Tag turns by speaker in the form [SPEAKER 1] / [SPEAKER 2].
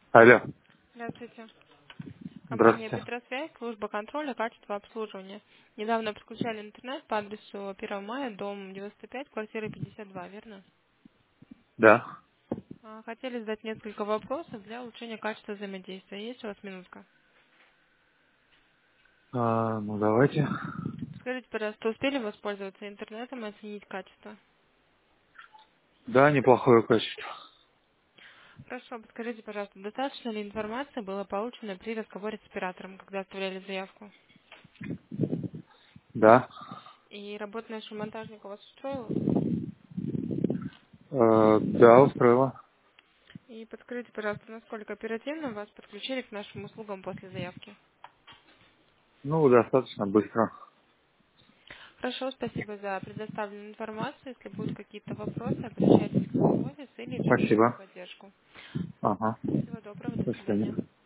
[SPEAKER 1] Алло,
[SPEAKER 2] Здравствуйте. Компания
[SPEAKER 1] здравствуйте.
[SPEAKER 2] Петросвязь, служба контроля качества обслуживания. Недавно подключали интернет по адресу 1 мая, дом 95, квартира 52, верно?
[SPEAKER 1] Да.
[SPEAKER 2] Хотели задать несколько вопросов для улучшения качества взаимодействия. Есть у вас минутка?
[SPEAKER 1] Ну давайте.
[SPEAKER 2] Скажите, пожалуйста, успели воспользоваться интернетом и оценить качество?
[SPEAKER 1] Да, неплохое качество.
[SPEAKER 2] Хорошо, подскажите, пожалуйста, достаточно ли информации было получено при разговоре с оператором, когда оставляли заявку?
[SPEAKER 1] Да.
[SPEAKER 2] И работа нашего монтажника вас устроила?
[SPEAKER 1] Да, устроило.
[SPEAKER 2] И подскажите, пожалуйста, насколько оперативно вас подключили к нашим услугам после заявки?
[SPEAKER 1] Ну, достаточно быстро.
[SPEAKER 2] Хорошо, спасибо за предоставленную информацию. Если будут какие-то вопросы, обращайтесь к нам в офис или через
[SPEAKER 1] Спасибо.
[SPEAKER 2] техподдержку.
[SPEAKER 1] Ага.
[SPEAKER 2] Всего доброго, до
[SPEAKER 1] До
[SPEAKER 2] свидания.
[SPEAKER 1] свидания.